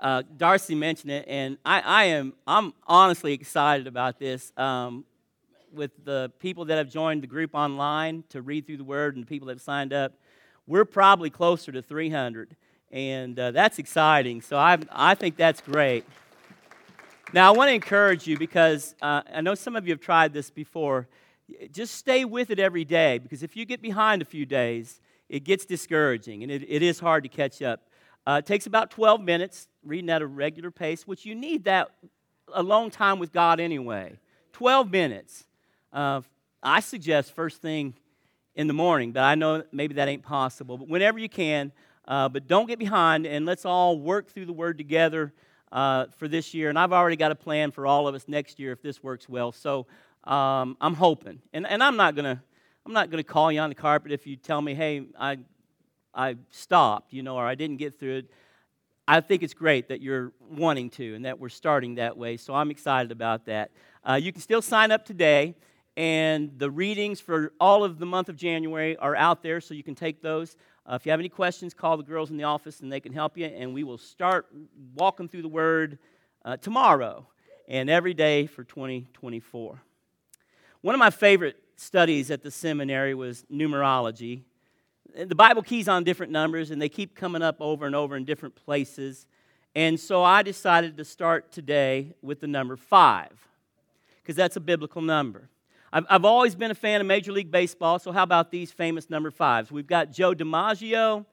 Darcy mentioned it, and I'm honestly excited about this. With the people that have joined the group online to read through the Word and the people that have signed up, we're probably closer to 300, and that's exciting. So I think that's great. Now, I want to encourage you because I know some of you have tried this before. Just stay with it every day, because if you get behind a few days, it gets discouraging, and it is hard to catch up. It takes about 12 minutes, reading at a regular pace, which you need that alone time with God anyway. 12 minutes. I suggest first thing in the morning, but I know maybe that ain't possible. But whenever you can, but don't get behind, and let's all work through the Word together for this year. And I've already got a plan for all of us next year if this works well. So I'm hoping, and I'm not gonna call you on the carpet if you tell me, hey, I stopped, or I didn't get through it. I think it's great that you're wanting to and that we're starting that way, so I'm excited about that. You can still sign up today, and the readings for all of the month of January are out there, so you can take those. If you have any questions, call the girls in the office, and they can help you, and we will start walking through the Word tomorrow and every day for 2024. One of my favorite studies at the seminary was numerology. The Bible keys on different numbers, and they keep coming up over and over in different places. And so I decided to start today with the number 5, because that's a biblical number. I've always been a fan of Major League Baseball, so how about these famous number 5s? We've got Joe DiMaggio.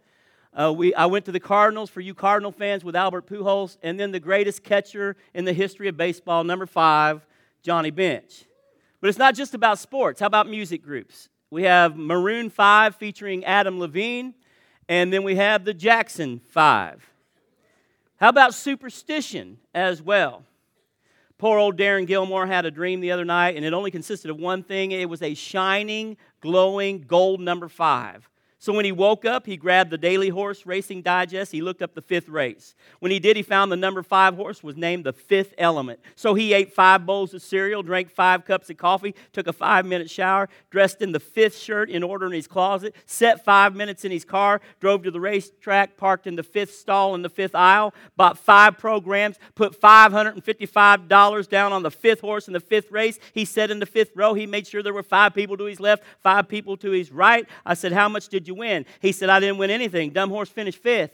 I went to the Cardinals, for you Cardinal fans, with Albert Pujols, and then the greatest catcher in the history of baseball, number 5, Johnny Bench. But it's not just about sports. How about music groups? We have Maroon 5 featuring Adam Levine, and then we have the Jackson 5. How about superstition as well? Poor old Darren Gilmore had a dream the other night, and it only consisted of one thing. It was a shining, glowing gold number 5. So when he woke up, he grabbed the Daily Horse Racing Digest. He looked up the 5th race. When he did, he found the number 5 horse was named the 5th element. So he ate 5 bowls of cereal, drank 5 cups of coffee, took a 5-minute shower, dressed in the 5th shirt in order in his closet, set 5 minutes in his car, drove to the racetrack, parked in the 5th stall in the 5th aisle, bought 5 programs, put $555 down on the 5th horse in the 5th race. He sat in the 5th row. He made sure there were 5 people to his left, 5 people to his right. I said, how much did you win? He said, I didn't win anything. Dumb horse finished 5th.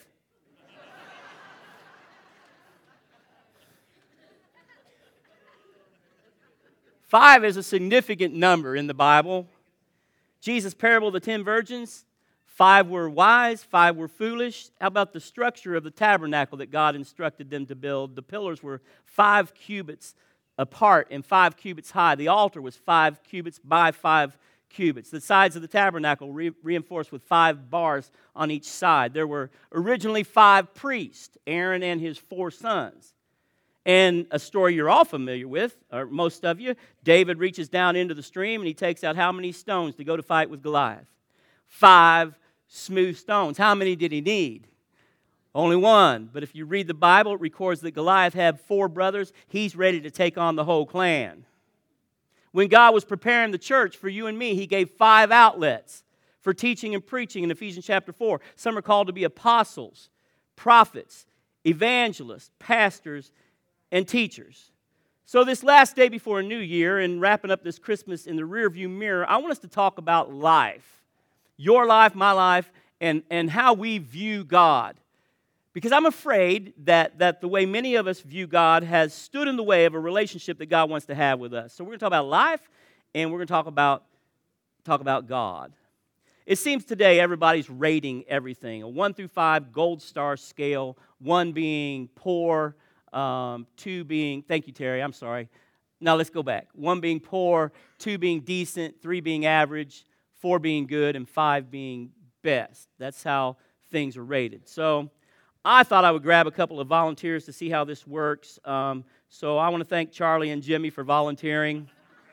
Five is a significant number in the Bible. Jesus' parable of the 10 virgins, 5 were wise, 5 were foolish. How about the structure of the tabernacle that God instructed them to build? The pillars were 5 cubits apart and 5 cubits high. The altar was 5 cubits by 5 cubits. The sides of the tabernacle reinforced with 5 bars on each side. There were originally 5 priests, Aaron and his 4 sons. And a story you're all familiar with, or most of you, David reaches down into the stream and he takes out how many stones to go to fight with Goliath? 5 smooth stones. How many did he need? Only 1. But if you read the Bible, it records that Goliath had 4 brothers. He's ready to take on the whole clan. When God was preparing the church for you and me, He gave 5 outlets for teaching and preaching in Ephesians chapter 4. Some are called to be apostles, prophets, evangelists, pastors, and teachers. So this last day before a new year and wrapping up this Christmas in the rearview mirror, I want us to talk about life. Your life, my life, and how we view God. Because I'm afraid that the way many of us view God has stood in the way of a relationship that God wants to have with us. So we're going to talk about life, and we're going to talk about God. It seems today everybody's rating everything. A 1 through 5 gold star scale, 1 being poor, 2 being, thank you, Terry, I'm sorry. Now let's go back. 1 being poor, 2 being decent, 3 being average, 4 being good, and 5 being best. That's how things are rated. So I thought I would grab a couple of volunteers to see how this works. So I want to thank Charlie and Jimmy for volunteering.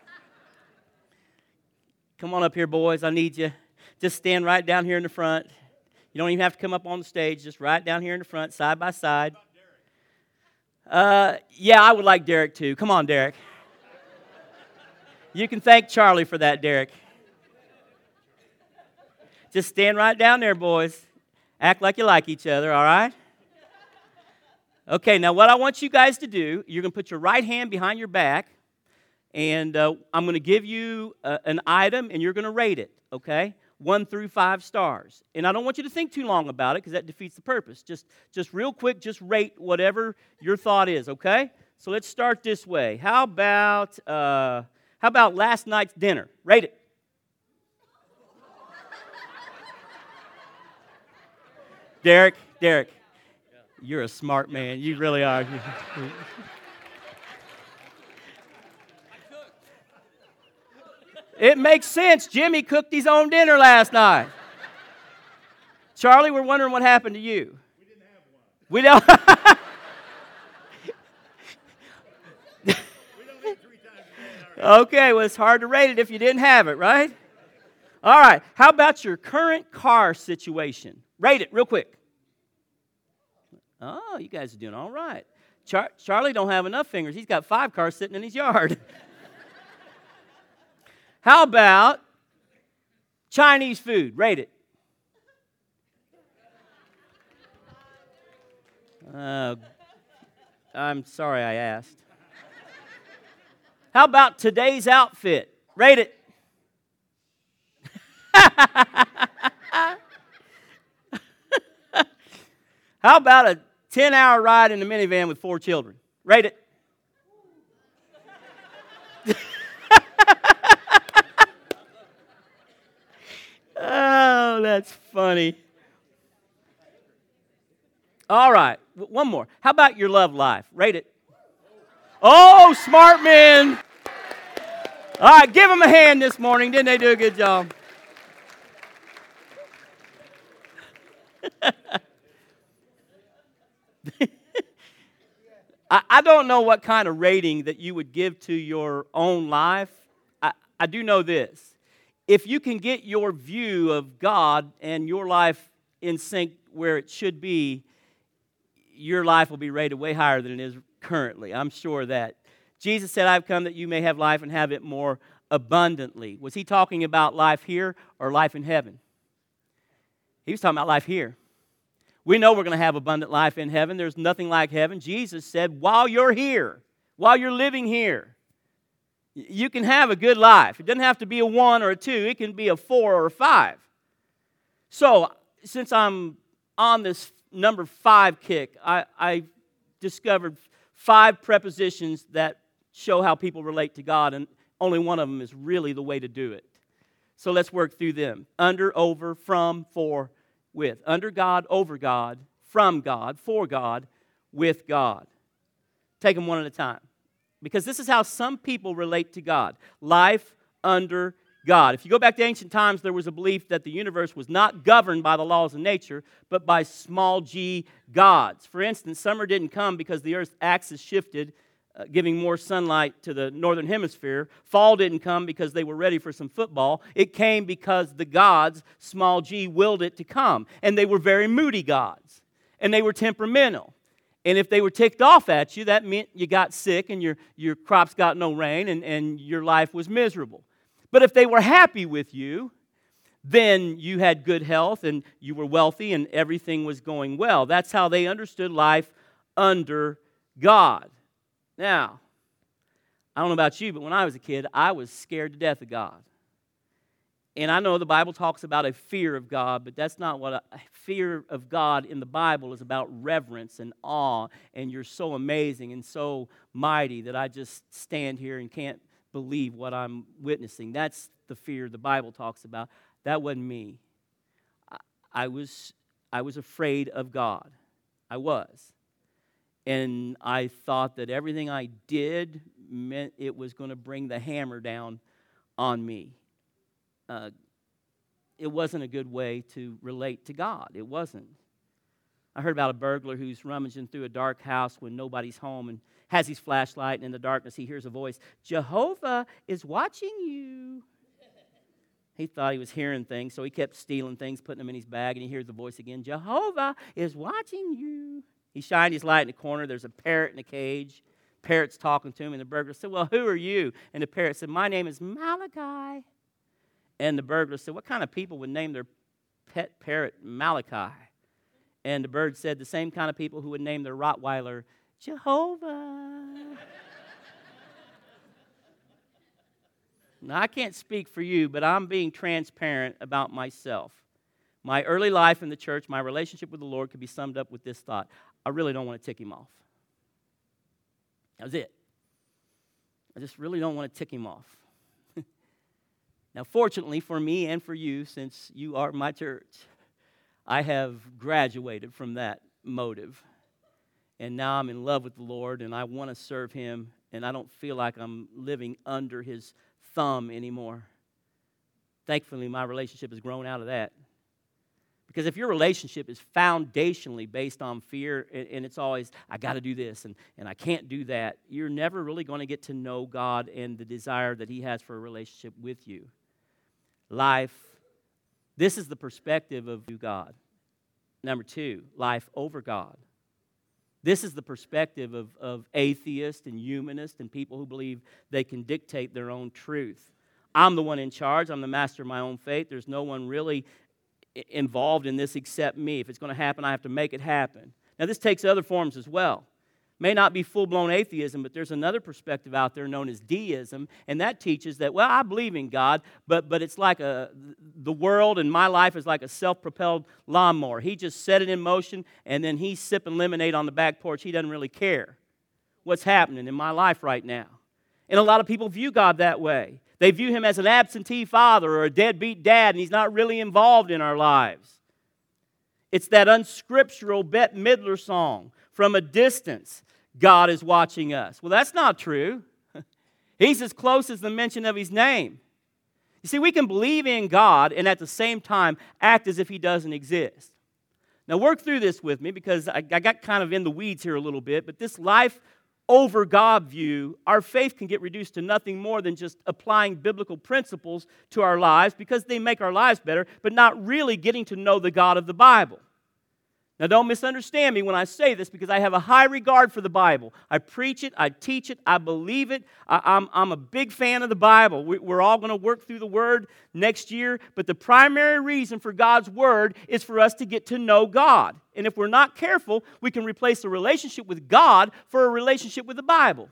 Come on up here, boys. I need you. Just stand right down here in the front. You don't even have to come up on the stage. Just right down here in the front, side by side. Yeah, I would like Derek too. Come on, Derek. You can thank Charlie for that, Derek. Just stand right down there, boys. Act like you like each other, all right? Okay, now what I want you guys to do, you're going to put your right hand behind your back, and I'm going to give you an item, and you're going to rate it, okay? 1 through 5 stars. And I don't want you to think too long about it because that defeats the purpose. Just real quick, just rate whatever your thought is, okay? So let's start this way. How about last night's dinner? Rate it. Derek, you're a smart man. You really are. It makes sense. Jimmy cooked his own dinner last night. Charlie, we're wondering what happened to you. We didn't have one. We don't. Okay, well, it's hard to rate it if you didn't have it, right? All right. How about your current car situation? Rate it real quick. Oh, you guys are doing all right. Charlie don't have enough fingers. He's got 5 cars sitting in his yard. How about Chinese food? Rate it. I'm sorry I asked. How about today's outfit? Rate it. How about a 10-hour ride in the minivan with 4 children? Rate it. Oh, that's funny. All right, one more. How about your love life? Rate it. Oh, smart men. All right, give them a hand this morning. Didn't they do a good job? I don't know what kind of rating that you would give to your own life. I do know this. If you can get your view of God and your life in sync where it should be, your life will be rated way higher than it is currently. I'm sure of that. Jesus said, I've come that you may have life and have it more abundantly. Was he talking about life here or life in heaven? He was talking about life here. We know we're going to have abundant life in heaven. There's nothing like heaven. Jesus said, while you're here, while you're living here, you can have a good life. It doesn't have to be a 1 or a 2. It can be a 4 or a 5. So, since I'm on this number 5 kick, I discovered 5 prepositions that show how people relate to God, and only one of them is really the way to do it. So let's work through them. Under, over, from, for, with. Under God, over God, from God, for God, with God. Take them one at a time. Because this is how some people relate to God. Life under God. If you go back to ancient times, there was a belief that the universe was not governed by the laws of nature, but by small g gods. For instance, summer didn't come because the Earth's axis shifted, giving more sunlight to the northern hemisphere. Fall didn't come because they were ready for some football. It came because the gods, small g, willed it to come. And they were very moody gods. And they were temperamental. And if they were ticked off at you, that meant you got sick and your crops got no rain and your life was miserable. But if they were happy with you, then you had good health and you were wealthy and everything was going well. That's how they understood life under God. Now, I don't know about you, but when I was a kid, I was scared to death of God. And I know the Bible talks about a fear of God, but that's not what a fear of God in the Bible is about. Reverence and awe, and you're so amazing and so mighty that I just stand here and can't believe what I'm witnessing. That's the fear the Bible talks about. That wasn't me. I was afraid of God. I was. And I thought that everything I did meant it was going to bring the hammer down on me. It wasn't a good way to relate to God. It wasn't. I heard about a burglar who's rummaging through a dark house when nobody's home and has his flashlight, and in the darkness he hears a voice, Jehovah is watching you. He thought he was hearing things, so he kept stealing things, putting them in his bag, and he hears the voice again, Jehovah is watching you. He shined his light in the corner. There's a parrot in a cage. Parrot's talking to him, and the burglar said, well, who are you? And the parrot said, my name is Malachi. And the burglar said, what kind of people would name their pet parrot Malachi? And the bird said, the same kind of people who would name their Rottweiler Jehovah. Now, I can't speak for you, but I'm being transparent about myself. My early life in the church, my relationship with the Lord could be summed up with this thought: I really don't want to tick him off. That was it. I just really don't want to tick him off. Now, fortunately for me and for you, since you are my church, I have graduated from that motive. And now I'm in love with the Lord, and I want to serve him, and I don't feel like I'm living under his thumb anymore. Thankfully, my relationship has grown out of that. Because if your relationship is foundationally based on fear, and it's always, I got to do this, and I can't do that, you're never really going to get to know God and the desire that he has for a relationship with you. Life, this is the perspective of God. Number 2, life over God. This is the perspective of atheists and humanists and people who believe they can dictate their own truth. I'm the one in charge. I'm the master of my own fate. There's no one really involved in this except me. If it's going to happen, I have to make it happen. Now, this takes other forms as well. May not be full-blown atheism, but there's another perspective out there known as deism, and that teaches that, well, I believe in God, but it's like the world and my life is like a self-propelled lawnmower. He just set it in motion, and then he's sipping lemonade on the back porch. He doesn't really care what's happening in my life right now. And a lot of people view God that way. They view him as an absentee father or a deadbeat dad, and he's not really involved in our lives. It's that unscriptural Bette Midler song, From a Distance, God is watching us. Well, that's not true. He's as close as the mention of his name. You see, we can believe in God and at the same time act as if he doesn't exist. Now, work through this with me because I got kind of in the weeds here a little bit, but this life over God view, our faith can get reduced to nothing more than just applying biblical principles to our lives because they make our lives better, but not really getting to know the God of the Bible. Now, don't misunderstand me when I say this because I have a high regard for the Bible. I preach it, I teach it, I believe it. I'm a big fan of the Bible. We're all going to work through the Word next year, but the primary reason for God's Word is for us to get to know God. And if we're not careful, we can replace a relationship with God for a relationship with the Bible.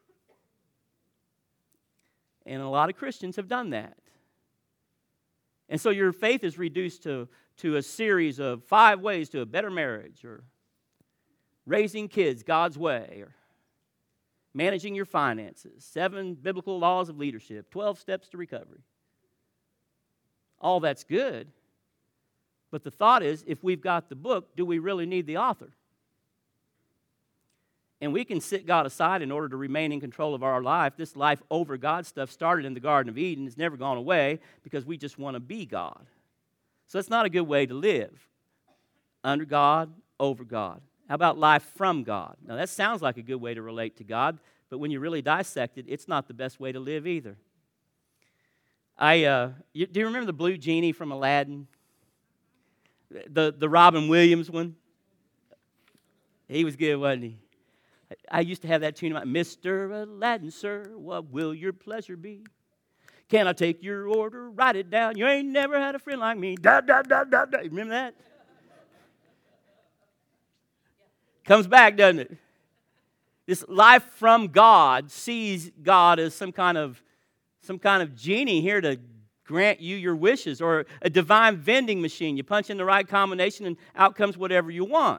And a lot of Christians have done that. And so your faith is reduced to a series of 5 ways to a better marriage, or raising kids God's way, or managing your finances, 7 biblical laws of leadership, 12 steps to recovery. All that's good, but the thought is, if we've got the book, do we really need the author? And we can sit God aside in order to remain in control of our life. This life over God stuff started in the Garden of Eden. It's never gone away because we just want to be God. So that's not a good way to live. Under God, over God. How about life from God? Now that sounds like a good way to relate to God, but when you really dissect it, it's not the best way to live either. Do you remember the blue genie from Aladdin? The Robin Williams one? He was good, wasn't he? I used to have that tune about, Mr. Aladdin, sir, what will your pleasure be? Can I take your order, write it down? You ain't never had a friend like me. Da, da, da, da, da. Remember that? Comes back, doesn't it? This life from God sees God as some kind of genie here to grant you your wishes, or a divine vending machine. You punch in the right combination and out comes whatever you want.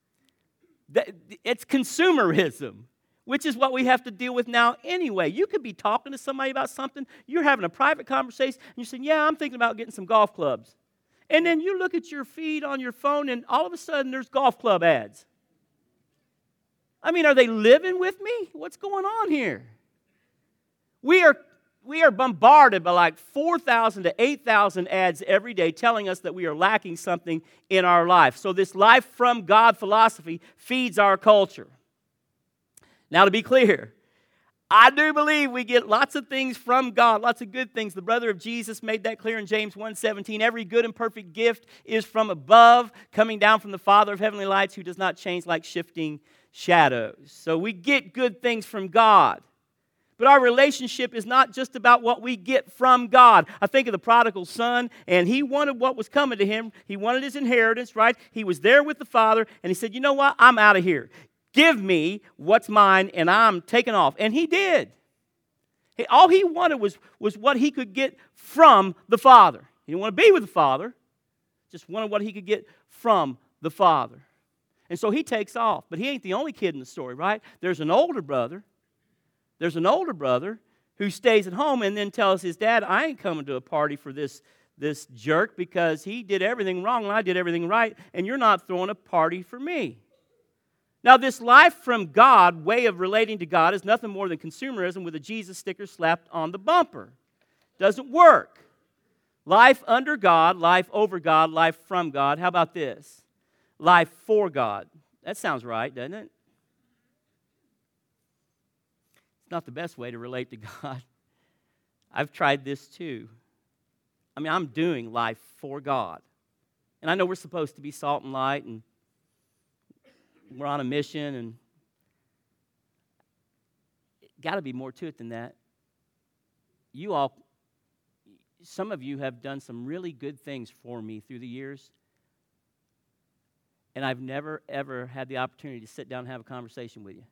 It's consumerism, which is what we have to deal with now anyway. You could be talking to somebody about something, you're having a private conversation, and you're saying, yeah, I'm thinking about getting some golf clubs. And then you look at your feed on your phone, and all of a sudden there's golf club ads. I mean, are they living with me? What's going on here? We are bombarded by like 4,000 to 8,000 ads every day telling us that we are lacking something in our life. So this life from God philosophy feeds our culture. Now, to be clear, I do believe we get lots of things from God, lots of good things. The brother of Jesus made that clear in James 1:17. Every good and perfect gift is from above, coming down from the Father of heavenly lights, who does not change like shifting shadows. So we get good things from God. But our relationship is not just about what we get from God. I think of the prodigal son, and he wanted what was coming to him. He wanted his inheritance, right? He was there with the father, and he said, you know what? I'm out of here. Give me what's mine, and I'm taking off. And he did. All he wanted was what he could get from the father. He didn't want to be with the father, just wanted what he could get from the father. And so he takes off. But he ain't the only kid in the story, right? There's an older brother. Who stays at home and then tells his dad, I ain't coming to a party for this jerk because he did everything wrong and I did everything right, and you're not throwing a party for me. Now, this life from God, way of relating to God, is nothing more than consumerism with a Jesus sticker slapped on the bumper. Doesn't work. Life under God, life over God, life from God. How about this? Life for God. That sounds right, doesn't it? It's not the best way to relate to God. I've tried this too. I mean, I'm doing life for God. And I know we're supposed to be salt and light, and we're on a mission, and got to be more to it than that. Some of you have done some really good things for me through the years, and I've never, ever had the opportunity to sit down and have a conversation with you.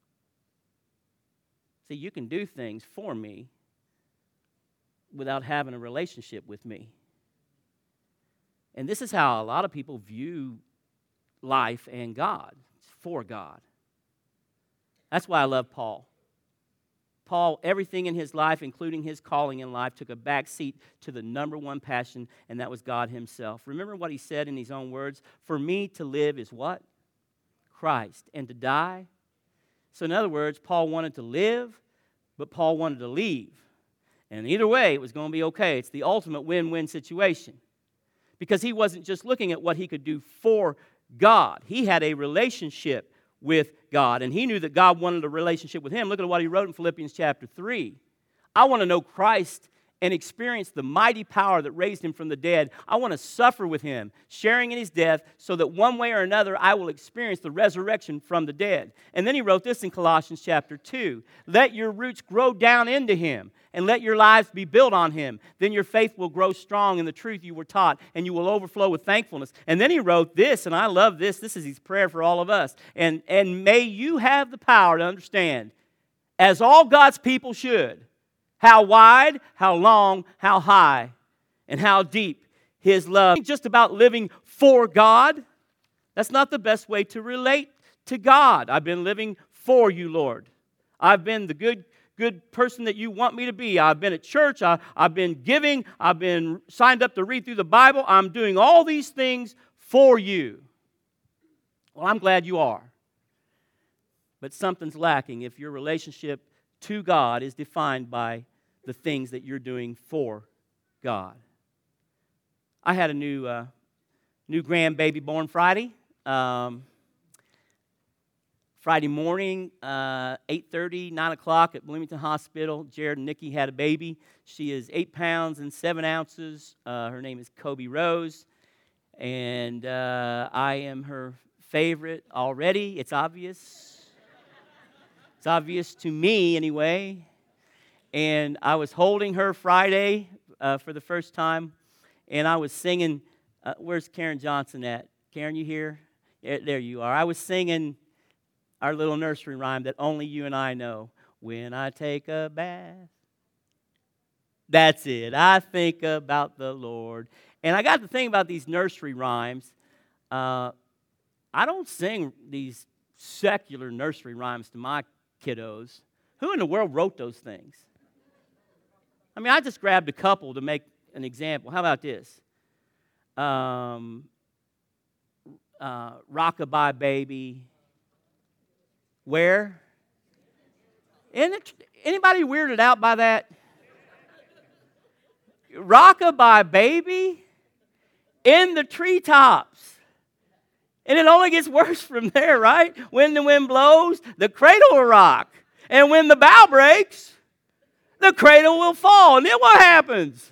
See, you can do things for me without having a relationship with me. And this is how a lot of people view life and God. It's for God. That's why I love Paul. Paul, everything in his life, including his calling in life, took a back seat to the number one passion, and that was God himself. Remember what he said in his own words? For me to live is what? Christ. And to die? So in other words, Paul wanted to live, but Paul wanted to leave. And either way, it was going to be okay. It's the ultimate win-win situation. Because he wasn't just looking at what he could do for God. He had a relationship with God, and he knew that God wanted a relationship with him. Look at what he wrote in Philippians chapter 3. I want to know Christ and experience the mighty power that raised him from the dead. I want to suffer with him, sharing in his death, so that one way or another I will experience the resurrection from the dead. And then he wrote this in Colossians chapter 2. Let your roots grow down into him, and let your lives be built on him. Then your faith will grow strong in the truth you were taught, and you will overflow with thankfulness. And then he wrote this, and I love this. This is his prayer for all of us. And may you have the power to understand, as all God's people should, how wide, how long, how high, and how deep his love. It's just about living for God. That's not the best way to relate to God. I've been living for you, Lord. I've been the good person that you want me to be. I've been at church. I've been giving. I've been signed up to read through the Bible. I'm doing all these things for you. Well, I'm glad you are. But something's lacking if your relationship to God is defined by the things that you're doing for God. I had a new grandbaby born Friday. Friday morning, 8:30, 9 o'clock at Bloomington Hospital. Jared and Nikki had a baby. She is 8 pounds and 7 ounces. Her name is Kobe Rose. And I am her favorite already. It's obvious. It's obvious to me anyway. And I was holding her Friday for the first time. And I was singing, where's Karen Johnson at? Karen, you here? There you are. I was singing our little nursery rhyme that only you and I know. When I take a bath. That's it. I think about the Lord. And I got to think about these nursery rhymes. I don't sing these secular nursery rhymes to my kiddos. Who in the world wrote those things? I mean, I just grabbed a couple to make an example. How about this? Rockabye Baby. Where? Anybody weirded out by that? Rockabye Baby in the treetops. And it only gets worse from there, right? When the wind blows, the cradle will rock. And when the bow breaks, the cradle will fall. And then what happens?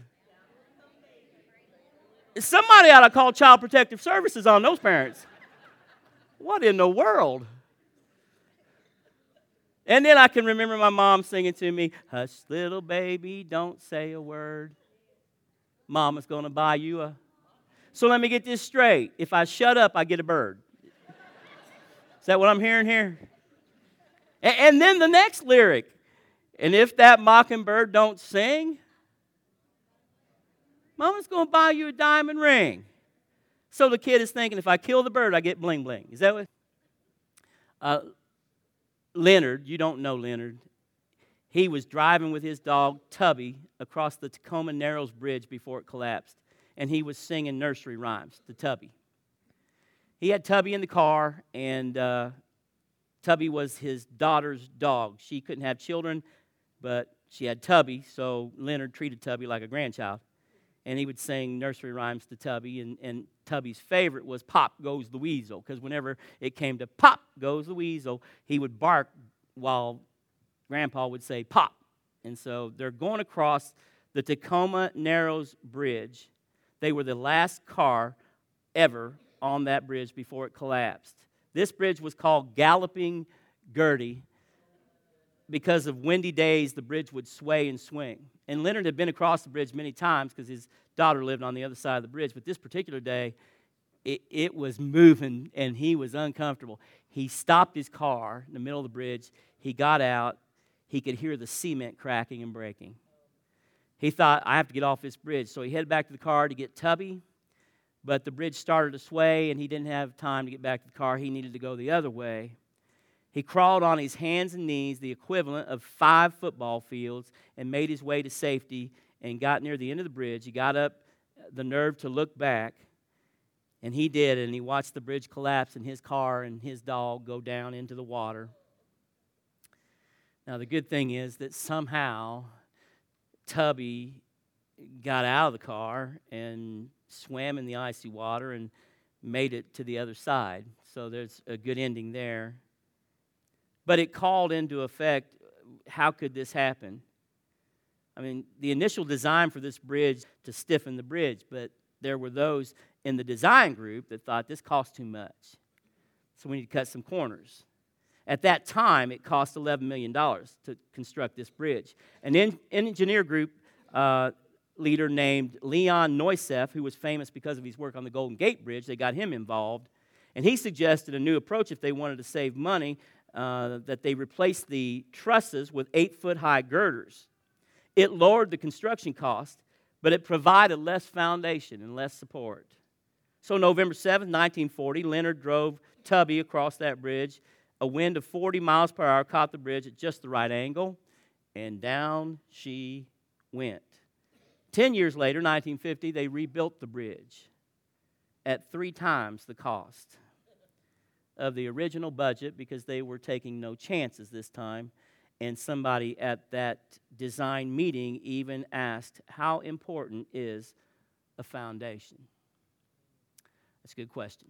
Somebody ought to call Child Protective Services on those parents. What in the world? And then I can remember my mom singing to me, hush, little baby, don't say a word. Mama's going to buy you a... So let me get this straight. If I shut up, I get a bird. Is that what I'm hearing here? And then the next lyric. And if that mockingbird don't sing, Mama's going to buy you a diamond ring. So the kid is thinking, if I kill the bird, I get bling bling. Is that what? Leonard, you don't know Leonard. He was driving with his dog, Tubby, across the Tacoma Narrows Bridge before it collapsed. And he was singing nursery rhymes to Tubby. He had Tubby in the car, and Tubby was his daughter's dog. She couldn't have children, but she had Tubby, so Leonard treated Tubby like a grandchild. And he would sing nursery rhymes to Tubby, and Tubby's favorite was Pop Goes the Weasel, because whenever it came to Pop Goes the Weasel, he would bark while Grandpa would say Pop. And so they're going across the Tacoma Narrows Bridge. They were the last car ever on that bridge before it collapsed. This bridge was called Galloping Gertie. Because of windy days, the bridge would sway and swing. And Leonard had been across the bridge many times because his daughter lived on the other side of the bridge. But this particular day, it was moving, and he was uncomfortable. He stopped his car in the middle of the bridge. He got out. He could hear the cement cracking and breaking. He thought, I have to get off this bridge. So he headed back to the car to get Tubby. But the bridge started to sway, and he didn't have time to get back to the car. He needed to go the other way. He crawled on his hands and knees, the equivalent of 5 football fields, and made his way to safety and got near the end of the bridge. He got up the nerve to look back, and he did, and he watched the bridge collapse and his car and his dog go down into the water. Now, the good thing is that somehow Tubby got out of the car and swam in the icy water and made it to the other side. So there's a good ending there. But it called into effect, how could this happen? I mean, the initial design for this bridge to stiffen the bridge, but there were those in the design group that thought this cost too much. So we need to cut some corners. At that time, it cost $11 million to construct this bridge. An engineer group leader named Leon Neusef, who was famous because of his work on the Golden Gate Bridge, they got him involved. And he suggested a new approach if they wanted to save money, that they replace the trusses with 8-foot-high girders. It lowered the construction cost, but it provided less foundation and less support. So November 7th, 1940, Leonard drove Tubby across that bridge. A wind of 40 miles per hour caught the bridge at just the right angle, and down she went. 10 years later, 1950, they rebuilt the bridge at 3 times the cost of the original budget because they were taking no chances this time. And somebody at that design meeting even asked, how important is a foundation? That's a good question.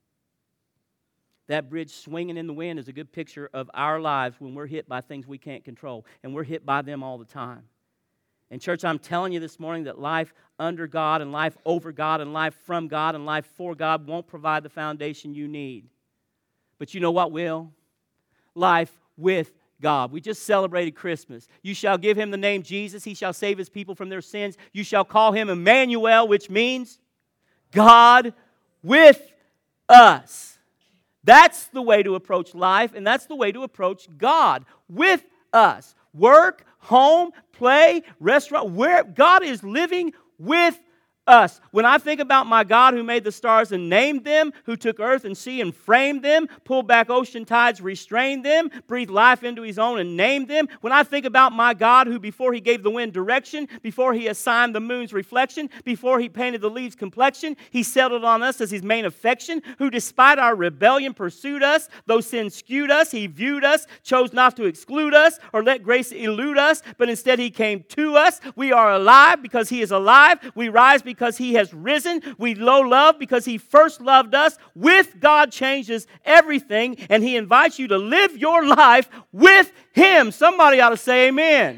That bridge swinging in the wind is a good picture of our lives when we're hit by things we can't control, and we're hit by them all the time. And church, I'm telling you this morning that life under God and life over God and life from God and life for God won't provide the foundation you need. But you know what will? Life with God. We just celebrated Christmas. You shall give him the name Jesus. He shall save his people from their sins. You shall call him Emmanuel, which means God with us. That's the way to approach life, and that's the way to approach God with us. Work, home, play, restaurant, where God is living with us. When I think about my God who made the stars and named them, who took earth and sea and framed them, pulled back ocean tides, restrained them, breathed life into his own and named them. When I think about my God who before he gave the wind direction, before he assigned the moon's reflection, before he painted the leaves' complexion, he settled on us as his main affection, who despite our rebellion pursued us, though sin skewed us, he viewed us, chose not to exclude us or let grace elude us, but instead he came to us. We are alive because he is alive. We rise because he has risen. We know love because he first loved us. With God changes everything, and he invites you to live your life with him. Somebody ought to say amen.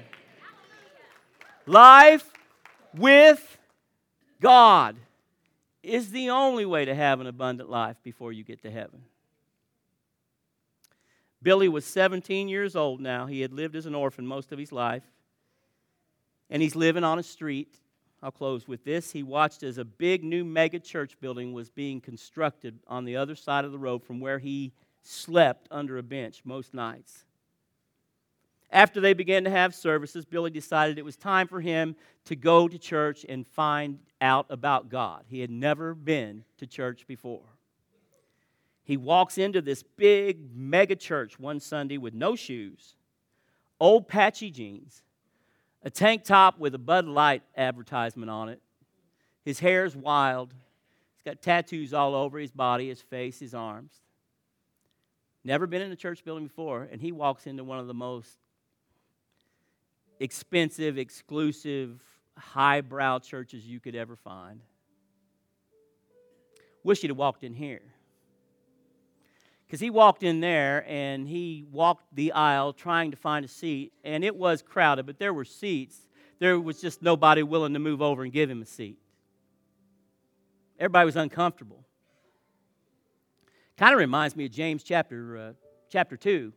Life with God is the only way to have an abundant life before you get to heaven. Billy was 17 years old now. He had lived as an orphan most of his life. And he's living on a street. I'll close with this. He watched as a big new mega church building was being constructed on the other side of the road from where he slept under a bench most nights. After they began to have services, Billy decided it was time for him to go to church and find out about God. He had never been to church before. He walks into this big mega church one Sunday with no shoes, old patchy jeans, a tank top with a Bud Light advertisement on it. His hair's wild. He's got tattoos all over his body, his face, his arms. Never been in a church building before, and he walks into one of the most expensive, exclusive, highbrow churches you could ever find. Wish he'd have walked in here. Because he walked in there and he walked the aisle trying to find a seat, and it was crowded, but there were seats. There was just nobody willing to move over and give him a seat. Everybody was uncomfortable. Kind of reminds me of James chapter 2.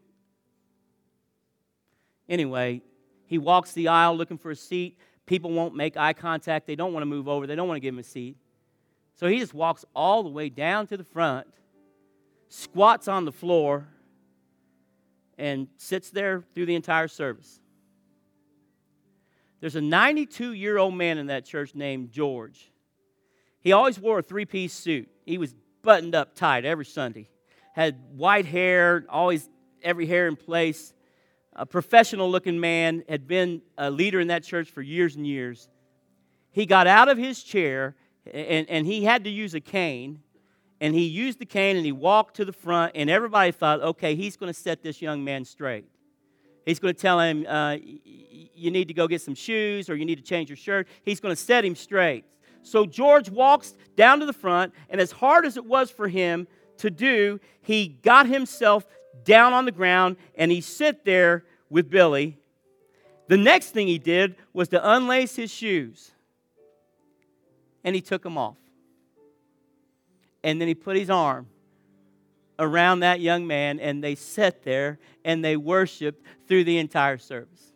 Anyway, he walks the aisle looking for a seat. People won't make eye contact. They don't want to move over. They don't want to give him a seat. So he just walks all the way down to the front, squats on the floor, and sits there through the entire service. There's a 92-year-old man in that church named George. He always wore a three-piece suit. He was buttoned up tight every Sunday. Had white hair, always every hair in place. A professional-looking man, had been a leader in that church for years and years. He got out of his chair, and he had to use a cane. And he used the cane and he walked to the front, and everybody thought, okay, he's going to set this young man straight. He's going to tell him, you need to go get some shoes or you need to change your shirt. He's going to set him straight. So George walks down to the front, and as hard as it was for him to do, he got himself down on the ground and he sat there with Billy. The next thing he did was to unlace his shoes, and he took them off. And then he put his arm around that young man, and they sat there and they worshiped through the entire service.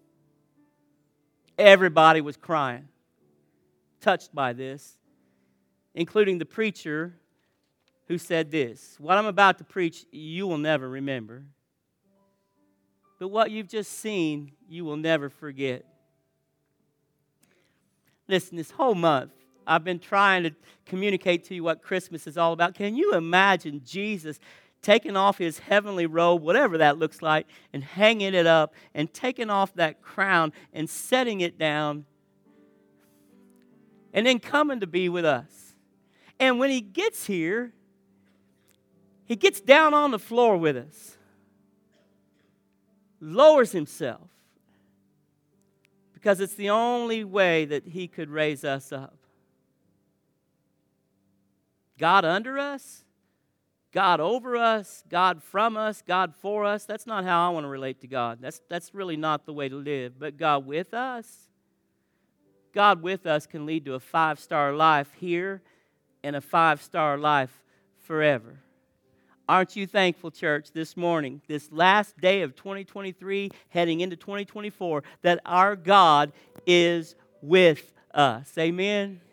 Everybody was crying, touched by this, including the preacher who said this: "What I'm about to preach, you will never remember. But what you've just seen, you will never forget." Listen, this whole month, I've been trying to communicate to you what Christmas is all about. Can you imagine Jesus taking off his heavenly robe, whatever that looks like, and hanging it up, and taking off that crown and setting it down, and then coming to be with us? And when he gets here, he gets down on the floor with us, lowers himself, because it's the only way that he could raise us up. God under us, God over us, God from us, God for us. That's not how I want to relate to God. That's really not the way to live. But God with us. God with us can lead to a 5-star life here and a 5-star life forever. Aren't you thankful, church, this morning, this last day of 2023, heading into 2024, that our God is with us? Amen.